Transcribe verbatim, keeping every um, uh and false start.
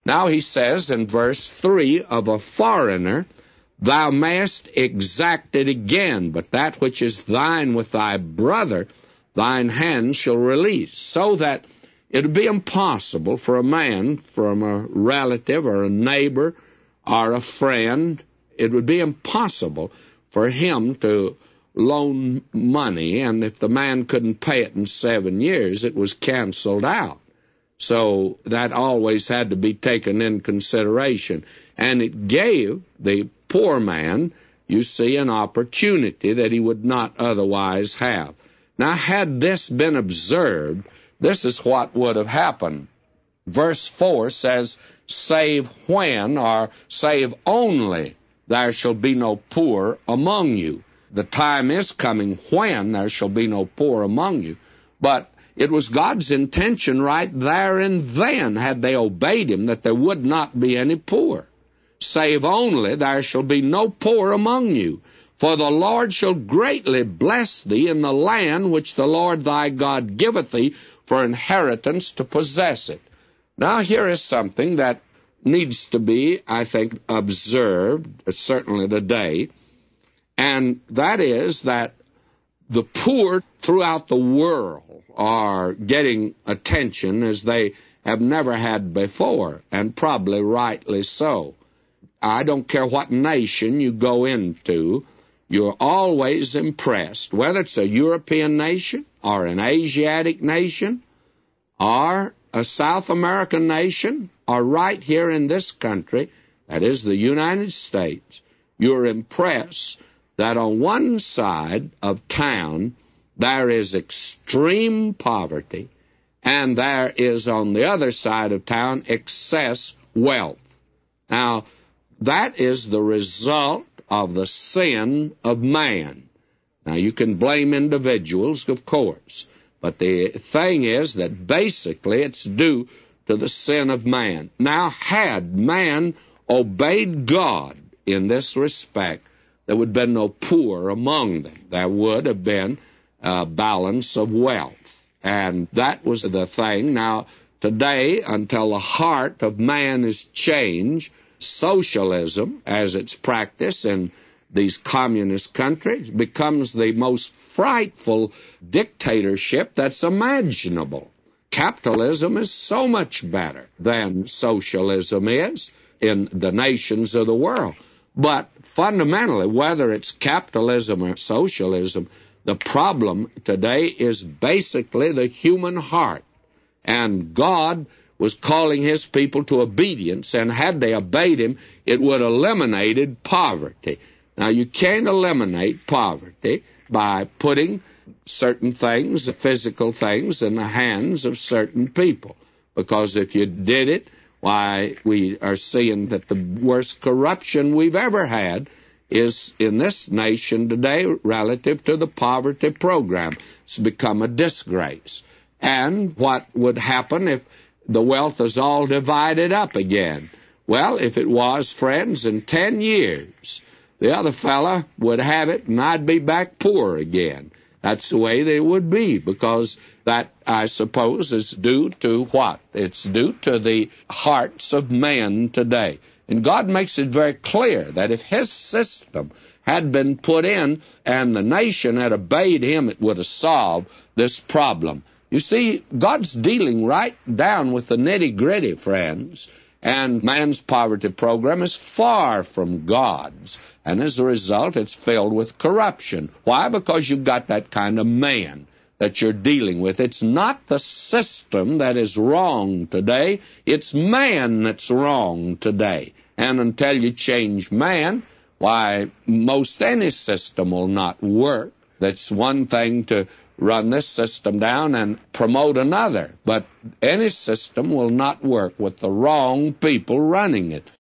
Now he says in verse three, of a foreigner thou mayest exact it again, but that which is thine with thy brother thine hand shall release, so that it would be impossible for a man from a relative or a neighbor or a friend, it would be impossible for him to loan money, and if the man couldn't pay it in seven years, it was canceled out. So that always had to be taken in consideration. And it gave the poor man, you see, an opportunity that he would not otherwise have. Now, had this been observed, this is what would have happened. Verse four says, save when, or save only, there shall be no poor among you. The time is coming when there shall be no poor among you. But it was God's intention right there and then, had they obeyed him, that there would not be any poor. Save only, there shall be no poor among you. For the Lord shall greatly bless thee in the land which the Lord thy God giveth thee for inheritance to possess it. Now here is something that needs to be, I think, observed, certainly today, and that is that the poor throughout the world are getting attention as they have never had before, and probably rightly so. I don't care what nation you go into, you're always impressed, whether it's a European nation or an Asiatic nation or a South American nation or right here in this country, that is the United States, you're impressed that on one side of town there is extreme poverty, and there is on the other side of town excess wealth. Now, that is the result of the sin of man. Now, you can blame individuals, of course, but the thing is that basically it's due to the sin of man. Now, had man obeyed God in this respect, there would have been no poor among them. There would have been a balance of wealth. And that was the thing. Now, today, until the heart of man is changed, socialism, as it's practiced in these communist countries, becomes the most frightful dictatorship that's imaginable. Capitalism is so much better than socialism is in the nations of the world. But fundamentally, whether it's capitalism or socialism, the problem today is basically the human heart. And God was calling his people to obedience, and had they obeyed him, it would have eliminated poverty. Now, you can't eliminate poverty by putting certain things, physical things, in the hands of certain people. Because if you did it, why, we are seeing that the worst corruption we've ever had is in this nation today relative to the poverty program. It's become a disgrace. And what would happen if the wealth is all divided up again? Well, if it was, friends, in ten years, the other fella would have it and I'd be back poor again. That's the way they would be, because that, I suppose, is due to what? It's due to the hearts of men today. And God makes it very clear that if his system had been put in and the nation had obeyed him, it would have solved this problem. You see, God's dealing right down with the nitty-gritty, friends, and man's poverty program is far from God's, and as a result, it's filled with corruption. Why? Because you've got that kind of man that you're dealing with. It's not the system that is wrong today, it's man that's wrong today. And until you change man, why, most any system will not work. That's one thing to run this system down and promote another, but any system will not work with the wrong people running it.